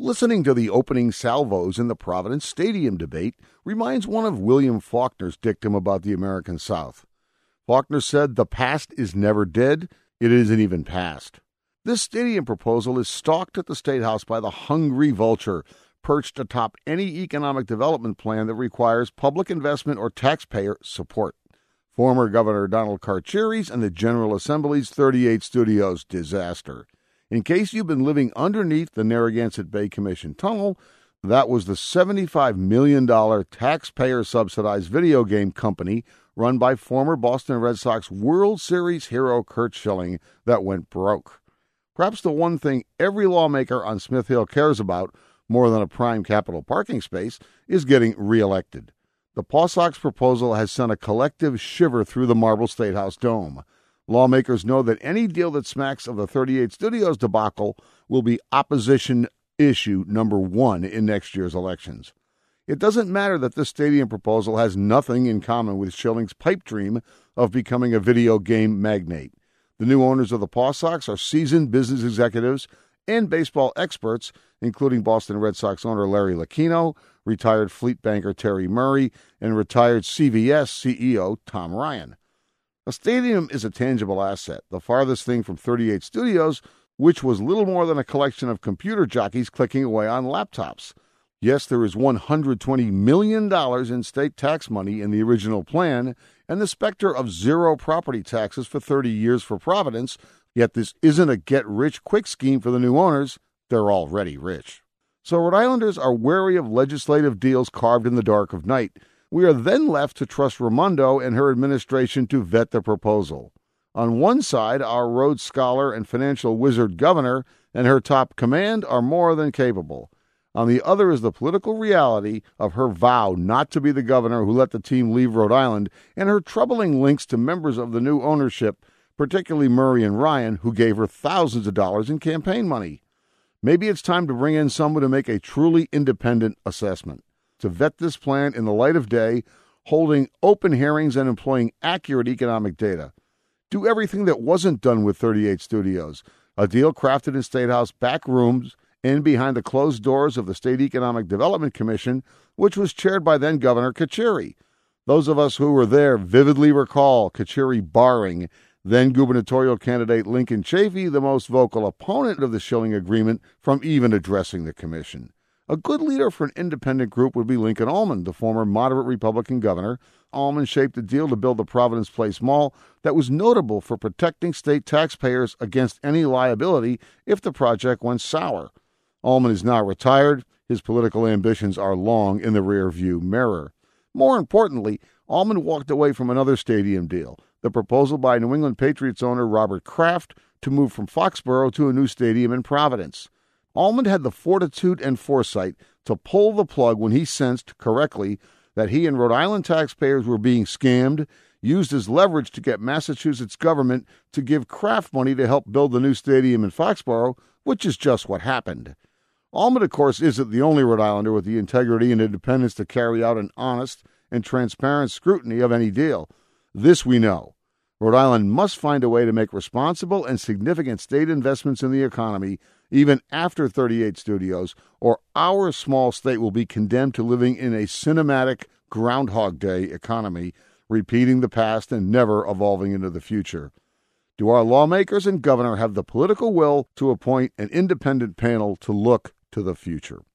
Listening to the opening salvos in the Providence Stadium debate reminds one of William Faulkner's dictum about the American South. Faulkner said, "The past is never dead, it isn't even past." This stadium proposal is stalked at the State House by the hungry vulture, perched atop any economic development plan that requires public investment or taxpayer support. Former Governor Donald Carcieri's and the General Assembly's 38 Studios disaster. In case you've been living underneath the Narragansett Bay Commission tunnel, that was the $75 million taxpayer-subsidized video game company run by former Boston Red Sox World Series hero Curt Schilling that went broke. Perhaps the one thing every lawmaker on Smith Hill cares about more than a prime capital parking space is getting reelected. The Paw Sox proposal has sent a collective shiver through the Marble State House dome. Lawmakers know that any deal that smacks of the 38 Studios debacle will be opposition issue number one in next year's elections. It doesn't matter that this stadium proposal has nothing in common with Schilling's pipe dream of becoming a video game magnate. The new owners of the Paw Sox are seasoned business executives and baseball experts, including Boston Red Sox owner Larry Lucchino, retired Fleet banker Terry Murray, and retired CVS CEO Tom Ryan. A stadium is a tangible asset, the farthest thing from 38 Studios, which was little more than a collection of computer jockeys clicking away on laptops. Yes, there is $120 million in state tax money in the original plan, and the specter of zero property taxes for 30 years for Providence, yet this isn't a get-rich-quick scheme for the new owners. They're already rich. So Rhode Islanders are wary of legislative deals carved in the dark of night. We are then left to trust Raimondo and her administration to vet the proposal. On one side, our Rhodes Scholar and financial wizard governor and her top command are more than capable. On the other is the political reality of her vow not to be the governor who let the team leave Rhode Island and her troubling links to members of the new ownership, particularly Murray and Ryan, who gave her thousands of dollars in campaign money. Maybe it's time to bring in someone to make a truly independent assessment, to vet this plan in the light of day, holding open hearings and employing accurate economic data. Do everything that wasn't done with 38 Studios, a deal crafted in State House back rooms and behind the closed doors of the State Economic Development Commission, which was chaired by then-Governor Carcieri. Those of us who were there vividly recall Carcieri barring then-gubernatorial candidate Lincoln Chafee, the most vocal opponent of the Schilling Agreement, from even addressing the commission. A good leader for an independent group would be Lincoln Almond, the former moderate Republican governor. Almond shaped a deal to build the Providence Place Mall that was notable for protecting state taxpayers against any liability if the project went sour. Almond is now retired. His political ambitions are long in the rearview mirror. More importantly, Almond walked away from another stadium deal, the proposal by New England Patriots owner Robert Kraft to move from Foxborough to a new stadium in Providence. Almond had the fortitude and foresight to pull the plug when he sensed, correctly, that he and Rhode Island taxpayers were being scammed, used as leverage to get Massachusetts government to give Kraft money to help build the new stadium in Foxborough, which is just what happened. Almond, of course, isn't the only Rhode Islander with the integrity and independence to carry out an honest and transparent scrutiny of any deal. This we know. Rhode Island must find a way to make responsible and significant state investments in the economy even after 38 Studios, or our small state will be condemned to living in a cinematic Groundhog Day economy, repeating the past and never evolving into the future. Do our lawmakers and governor have the political will to appoint an independent panel to look to the future?